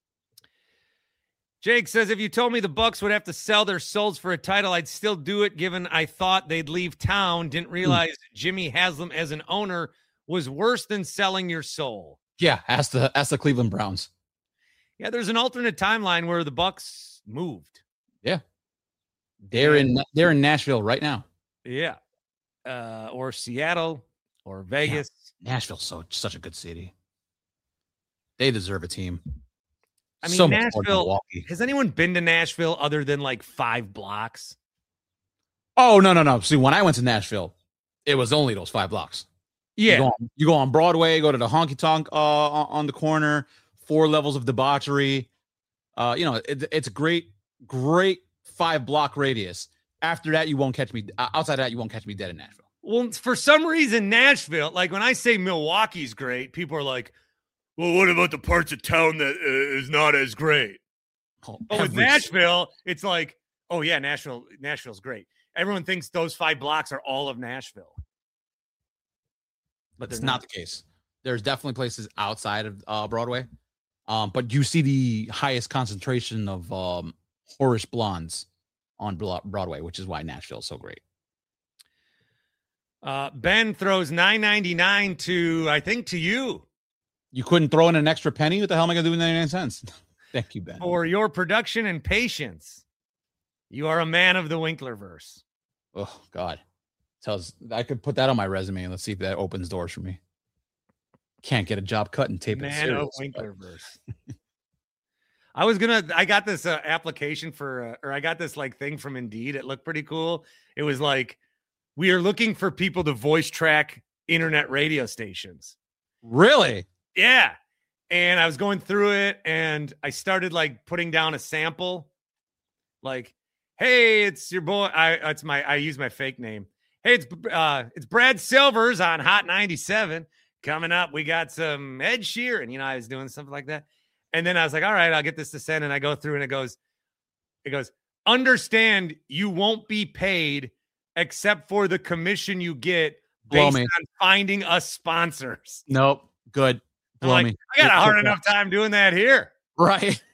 Jake says, if you told me the Bucks would have to sell their souls for a title, I'd still do it, given I thought they'd leave town. Didn't realize mm. Jimmy Haslam as an owner was worse than selling your soul.
Yeah, ask the ask the Cleveland Browns.
Yeah, there's an alternate timeline where the Bucks moved.
Yeah, they're in they're in Nashville right now.
Yeah, uh, or Seattle or Vegas.
Yeah, Nashville's so such a good city. They deserve a team.
I mean,
so much more than
Nashville.
Milwaukee.
Has anyone been to Nashville other than like five blocks?
Oh no no no! See, when I went to Nashville, it was only those five blocks.
Yeah,
you go on, you go on Broadway, go to the honky tonk uh, on the corner. Four levels of debauchery. Uh, you know, it, it's a great, great five block radius. After that, you won't catch me. Uh, outside of that, you won't catch me dead in Nashville.
Well, for some reason, Nashville, like when I say Milwaukee's great, people are like, well, what about the parts of town that uh, is not as great?
Oh,
but with Nashville, it's like, oh yeah, Nashville, Nashville's great. Everyone thinks those five blocks are all of Nashville.
But it's not. not the case. There's definitely places outside of uh, Broadway. Um, but you see the highest concentration of um, whorish blondes on Broadway, which is why Nashville is so great.
Uh, Ben throws nine ninety-nine to, I think, to you.
You couldn't throw in an extra penny? What the hell am I going to do with ninety-nine cents? Thank you, Ben.
For your production and patience. You are a man of the Winklerverse.
Oh, God. Tells I could put that on my resume and let's see if that opens doors for me. Can't get a job cutting tape.
Man of Winklerverse. I was gonna. I got this uh, application for, uh, or I got this like thing from Indeed. It looked pretty cool. It was like, we are looking for people to voice track internet radio stations.
Really?
Yeah. And I was going through it, and I started like putting down a sample. Like, hey, it's your boy. I it's my. I use my fake name. Hey, it's uh, it's Brad Silvers on Hot ninety-seven. Coming up, we got some Ed Sheeran. You know, I was doing something like that. And then I was like, all right, I'll get this to send. And I go through and it goes, it goes, understand you won't be paid except for the commission you get based on finding us sponsors.
Nope. Good. Blow
like,
me.
I got a hard
Good
enough time doing that here.
Right.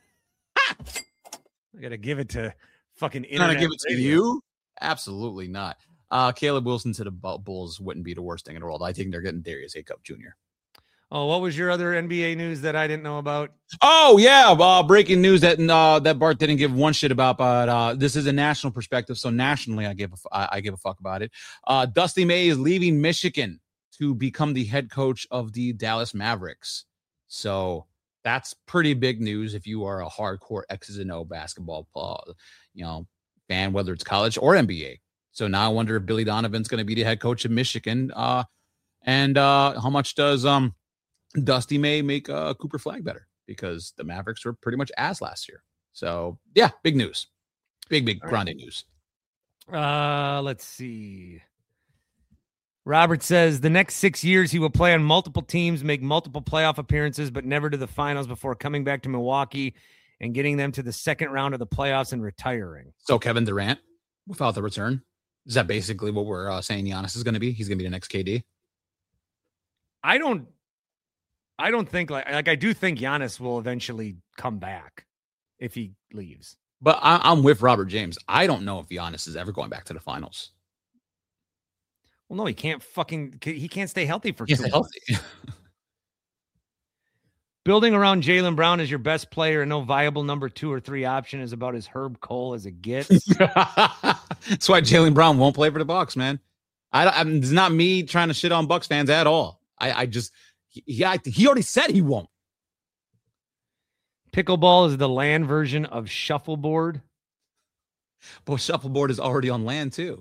I got to give it to fucking internet.
Gonna give it to
radio.
you? Absolutely not. Uh, Caleb Wilson to the Bulls wouldn't be the worst thing in the world. I think they're getting Darius Acup Junior
Oh, what was your other N B A news that I didn't know about?
Oh, yeah. Uh, breaking news that uh, that Bart didn't give one shit about, but uh, this is a national perspective. So nationally, I give a, I, I give a fuck about it. Uh, Dusty May is leaving Michigan to become the head coach of the Dallas Mavericks. So that's pretty big news if you are a hardcore X's and O basketball uh, you know, fan, whether it's college or N B A. So now I wonder if Billy Donovan's going to be the head coach of Michigan. Uh, and uh, how much does um, Dusty May make uh, Cooper Flagg better? Because the Mavericks were pretty much ass last year. So, yeah, big news. Big, big,
All
grande
right.
news.
Uh, let's see. Robert says the next six years he will play on multiple teams, make multiple playoff appearances, but never to the finals before coming back to Milwaukee and getting them to the second round of the playoffs and retiring.
So Kevin Durant without the return. Is that basically what we're uh, saying Giannis is going to be? He's going to be the next K D?
I don't I don't think like like I do think Giannis will eventually come back if he leaves.
But I, I'm with Robert James. I don't know if Giannis is ever going back to the finals.
Well, no, he can't fucking he can't stay healthy for
He
two
can't stay
months.
healthy.
Building around Jaylen Brown as your best player and no viable number two or three option is about as Herb Cole as it gets.
That's why Jaylen Brown won't play for the Bucks, man. I, I it's not me trying to shit on Bucks fans at all. I, I just he, he I, he already said he won't.
Pickleball is the land version of shuffleboard.
But shuffleboard is already on land too.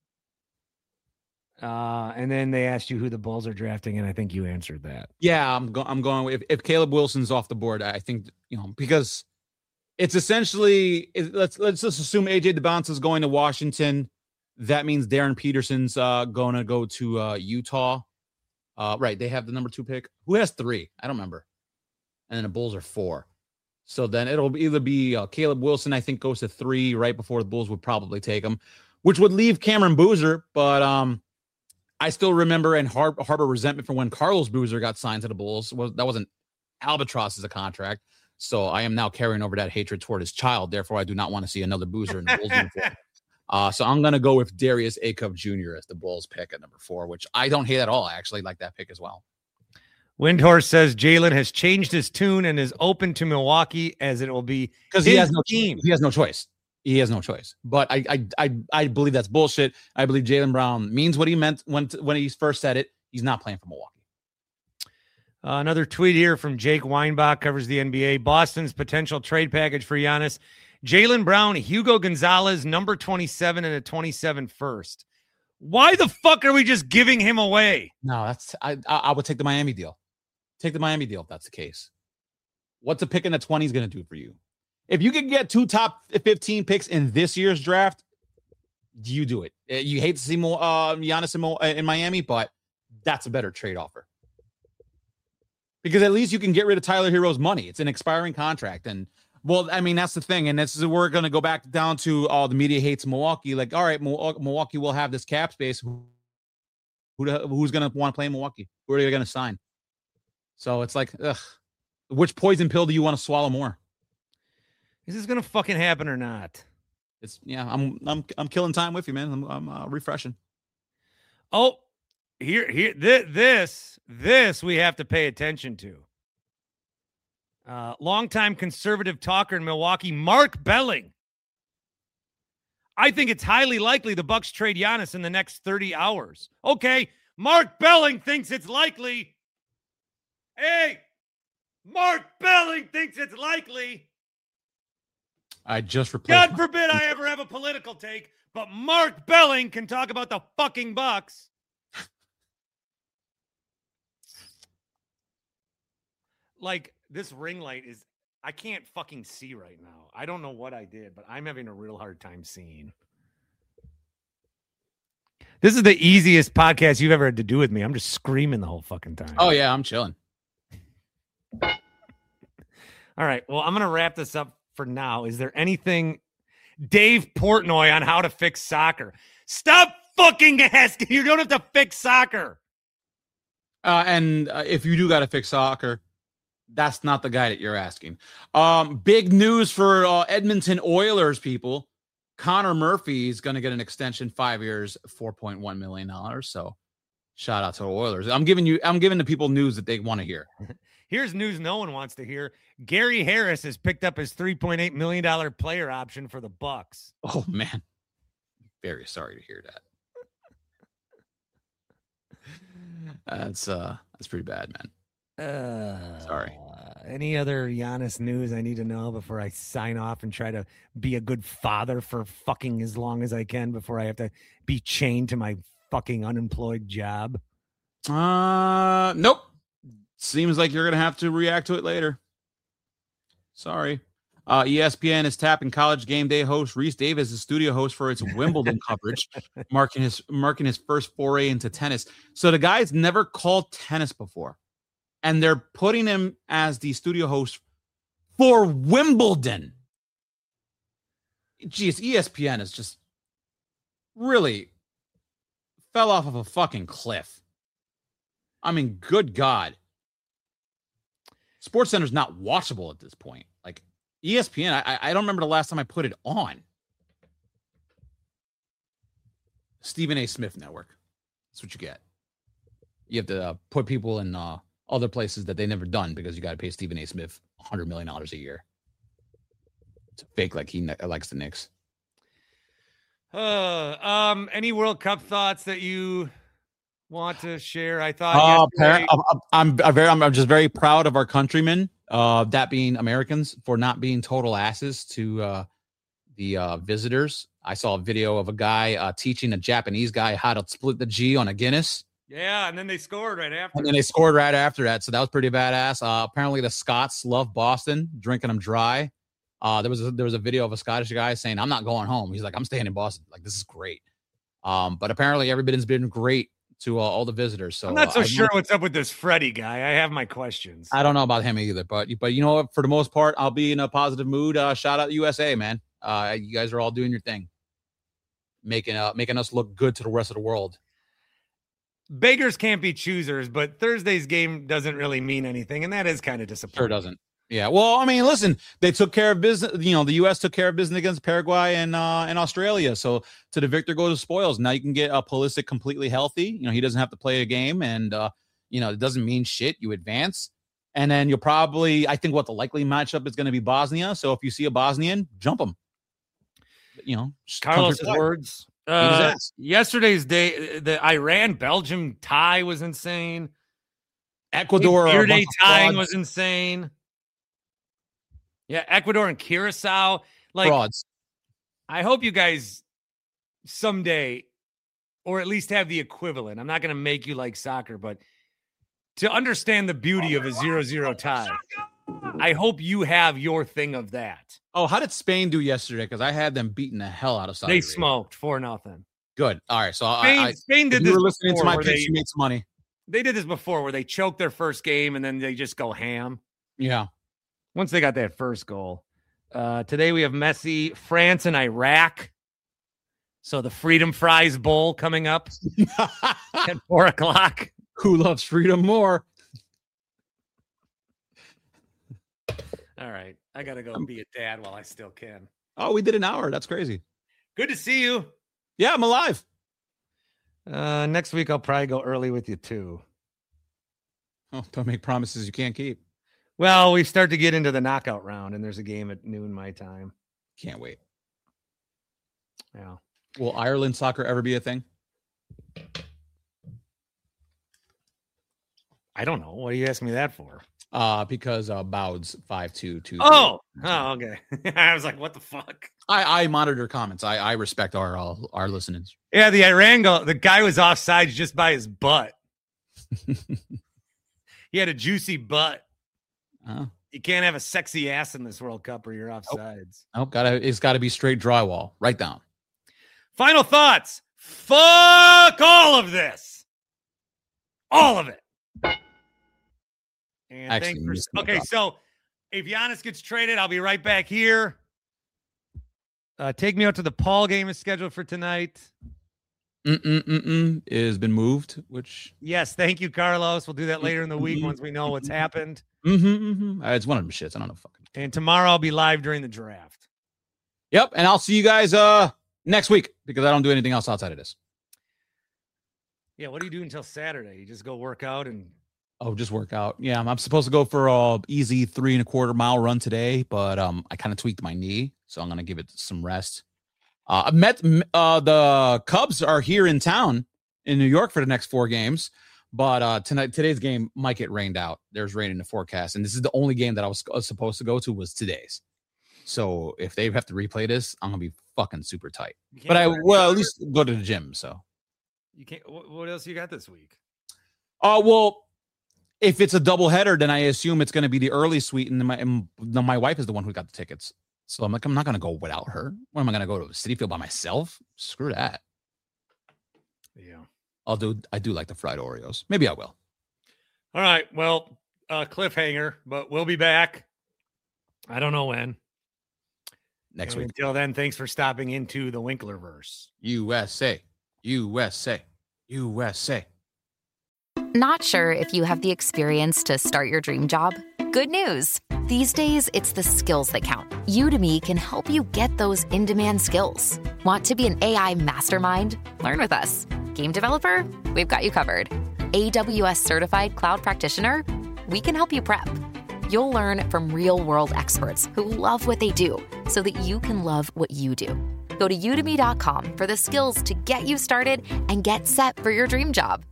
Uh, and then they asked you who the Bulls are drafting, and I think you answered that.
Yeah, I'm going. I'm going. If, if Caleb Wilson's off the board, I think you know because it's essentially it, let's let's just assume A J DeBounce is going to Washington. That means Darren Peterson's uh, going to go to uh, Utah. Uh, right, they have the number two pick. Who has three? I don't remember. And then the Bulls are four. So then it'll either be uh, Caleb Wilson. I think goes to three right before the Bulls would probably take him, which would leave Cameron Boozer, but um. I still remember and har- harbor resentment for when Carlos Boozer got signed to the Bulls. Was that wasn't albatross as a contract, so I am now carrying over that hatred toward his child. Therefore, I do not want to see another Boozer in the Bulls uniform. Uh, so I'm gonna go with Darius Acup Junior as the Bulls pick at number four, which I don't hate at all. I actually like that pick as well.
Windhorse says Jalen has changed his tune and is open to Milwaukee as it will be
because he
his
has no
team.
He has no choice. He has no choice. But I I I, I believe that's bullshit. I believe Jaylen Brown means what he meant when when he first said it. He's not playing for Milwaukee.
Uh, another tweet here from Jake Weinbach, covers the N B A. Boston's potential trade package for Giannis: Jaylen Brown, Hugo Gonzalez, number twenty-seven, and a twenty-seven first. Why the fuck are we just giving him away?
No, that's I. I, I would take the Miami deal. Take the Miami deal if that's the case. What's a pick in the twenties going to do for you? If you can get two top fifteen picks in this year's draft, you do it. You hate to see more uh, Giannis in, in Miami, but that's a better trade offer. Because at least you can get rid of Tyler Hero's money. It's an expiring contract. And, well, I mean, that's the thing. And this is we're going to go back down to all uh, the media hates Milwaukee. Like, all right, Milwaukee will have this cap space. Who, who Who's going to want to play in Milwaukee? Who are they going to sign? So it's like, ugh, which poison pill do you want to swallow more?
Is this going to fucking happen or not?
It's yeah, I'm I'm I'm killing time with you, man. I'm, I'm uh, refreshing.
Oh, here here this this this we have to pay attention to. Uh, longtime conservative talker in Milwaukee, Mark Belling. I think it's highly likely the Bucks trade Giannis in the next thirty hours. Okay, Mark Belling thinks it's likely. Hey, Mark Belling thinks it's likely.
I just replaced.
God forbid I ever have a political take, but Mark Belling can talk about the fucking Bucks. Like, this ring light is, I can't fucking see right now. I don't know what I did, but I'm having a real hard time seeing. This is the easiest podcast you've ever had to do with me. I'm just screaming the whole fucking time.
Oh, yeah, I'm chilling.
All right, well, I'm going to wrap this up for now. Is there anything, Dave Portnoy, on how to fix soccer? Stop fucking asking. You don't have to fix soccer.
Uh, and uh, if you do got to fix soccer, that's not the guy that you're asking. Um, big news for uh, Edmonton Oilers people. Connor Murphy is going to get an extension, five years, four point one million dollars. So shout out to the Oilers. I'm giving you, I'm giving the people news that they want to hear.
Here's news no one wants to hear. Gary Harris has picked up his three point eight million dollars player option for the Bucks.
Oh, man. Very sorry to hear that. That's uh, that's pretty bad, man.
Uh,
sorry.
Any other Giannis news I need to know before I sign off and try to be a good father for fucking as long as I can before I have to be chained to my fucking unemployed job?
Uh, nope. Seems like you're going to have to react to it later. Sorry. Uh, E S P N is tapping College Game Day host Reese Davis as studio host for its Wimbledon coverage, marking his marking his first foray into tennis. So the guy's never called tennis before, and they're putting him as the studio host for Wimbledon. Geez, E S P N is just really fell off of a fucking cliff. I mean, good God. SportsCenter's not watchable at this point. Like E S P N, I, I don't remember the last time I put it on. Stephen A. Smith Network. That's what you get. You have to uh, put people in uh, other places that they never done because you got to pay Stephen A. Smith one hundred million dollars a year. It's fake like he ne- likes the Knicks.
Uh, um, any World Cup thoughts that you want to share? I thought
uh,
yesterday-
I'm, I'm, I'm very I'm just very proud of our countrymen, uh, that being Americans, for not being total asses to uh, the uh, visitors. I saw a video of a guy uh, teaching a Japanese guy how to split the G on a Guinness.
Yeah, and then they scored right after.
And then they scored right after that, so that was pretty badass. Uh, apparently, the Scots love Boston, drinking them dry. Uh, there was a, there was a video of a Scottish guy saying, "I'm not going home." He's like, "I'm staying in Boston. Like, this is great." Um, but apparently, everybody's been great to uh, all the visitors. So
I'm not so
uh,
sure what's up with this Freddie guy. I have my questions.
I don't know about him either, but but you know what? For the most part, I'll be in a positive mood. Uh, shout out U S A, man. Uh, you guys are all doing your thing, making uh making us look good to the rest of the world.
Beggars can't be choosers, but Thursday's game doesn't really mean anything, and that is kind of disappointing.
Sure doesn't. Yeah. Well, I mean, listen, they took care of business. You know, the U S took care of business against Paraguay and uh, and Australia. So to the victor goes the spoils. Now you can get uh, Pulisic completely healthy. You know, he doesn't have to play a game, and uh, You know, it doesn't mean shit. You advance. And then you'll probably, I think what the likely matchup is going to be Bosnia. So if you see a Bosnian, jump them. You know,
Carlos' words. Uh, yesterday's day, the Iran-Belgium tie was insane.
Ecuador
Beer Day tying was insane. Yeah, Ecuador and Curacao. Like,
frauds.
I hope you guys someday, or at least have the equivalent. I'm not going to make you like soccer, but to understand the beauty of a zero zero tie, I hope you have your thing of that.
Oh, how did Spain do yesterday? Because I had them beating the hell out of Saudi
They
Arabia.
smoked four nothing.
Good. All right. So
Spain,
I, I,
Spain did
if
this.
you were listening to my
where
pitch,
they,
you made some money.
They did this before where they choked their first game and then they just go ham.
Yeah.
Once they got that first goal. Uh, today we have Messi, France, and Iraq. So the Freedom Fries Bowl coming up at four o'clock.
Who loves freedom more?
All right. I got to go be a dad while I still can.
Oh, we did an hour. That's crazy.
Good to see you.
Yeah, I'm alive.
Uh, next week, I'll probably go early with you, too.
Oh, don't make promises you can't keep.
Well, we start to get into the knockout round, and there's a game at noon my time.
Can't wait.
Yeah.
Will Ireland soccer ever be a thing?
I don't know. What are you asking me that for?
Uh, because uh, Bowd's five two two.
Oh, oh, okay. I was like, what the fuck?
I, I monitor comments. I, I respect our our, our listeners.
Yeah, the Iran goal, the guy was offside just by his butt. He had a juicy butt.
Uh,
you can't have a sexy ass in this World Cup or you're offsides.
Oh, gotta it's gotta be straight drywall. Right down.
Final thoughts. Fuck all of this. All of it. And
Actually,
thanks for, okay, so if Giannis gets traded, I'll be right back here. Uh, take me out to the Paul game is scheduled for tonight.
Mm-mm-mm-mm is been moved, which...
Yes, thank you, Carlos. We'll do that later in the week once we know what's happened.
Mm-hmm, mm-hmm. Uh, it's one of them shits. I don't know. Fucking.
And tomorrow I'll be live during the draft.
Yep, and I'll see you guys uh next week because I don't do anything else outside of this.
Yeah, what do you do until Saturday? You just go work out and...
Oh, just work out. Yeah, I'm, I'm supposed to go for a easy three and a quarter mile run today, but um, I kind of tweaked my knee, so I'm gonna give it some rest. Uh, I met uh the Cubs are here in town in New York for the next four games, but uh tonight today's game might get rained out. There's rain in the forecast, and this is the only game that I was, was supposed to go to was today's. So if they have to replay this, I'm gonna be fucking super tight. But I will at least go to the gym. So
you can't. What else you got this week?
Oh uh, well. If it's a doubleheader, then I assume it's going to be the early suite, and my and my wife is the one who got the tickets. So I'm like, I'm not going to go without her. What am I going to go to Citi Field by myself? Screw that.
Yeah,
I'll do. I do like the fried Oreos. Maybe I will.
All right. Well, uh, cliffhanger, but we'll be back. I don't know when.
Next
and
week.
Until then, thanks for stopping into the Winklerverse.
U S A, U S A, U S A.
Not sure if you have the experience to start your dream job? Good news. These days, it's the skills that count. Udemy can help you get those in-demand skills. Want to be an A I mastermind? Learn with us. Game developer? We've got you covered. A W S certified cloud practitioner? We can help you prep. You'll learn from real-world experts who love what they do so that you can love what you do. Go to udemy dot com for the skills to get you started and get set for your dream job.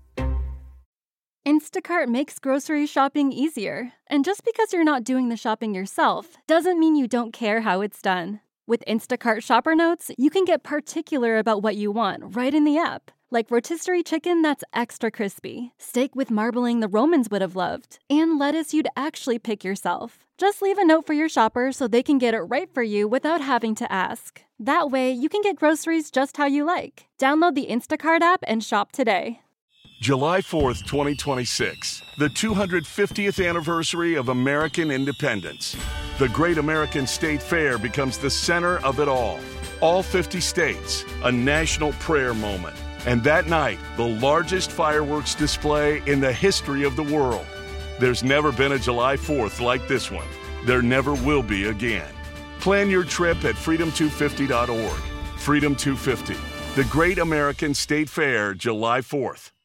Instacart makes grocery shopping easier. And just because you're not doing the shopping yourself doesn't mean you don't care how it's done. With Instacart Shopper Notes, you can get particular about what you want right in the app. Like rotisserie chicken that's extra crispy, steak with marbling the Romans would have loved, and lettuce you'd actually pick yourself. Just leave a note for your shopper so they can get it right for you without having to ask. That way, you can get groceries just how you like. Download the Instacart app and shop today.
July fourth, twenty twenty-six, the two hundred fiftieth anniversary of American independence. The Great American State Fair becomes the center of it all. All fifty states, a national prayer moment. And that night, the largest fireworks display in the history of the world. There's never been a July fourth like this one. There never will be again. Plan your trip at freedom two fifty dot org. Freedom two fifty, the Great American State Fair, July fourth.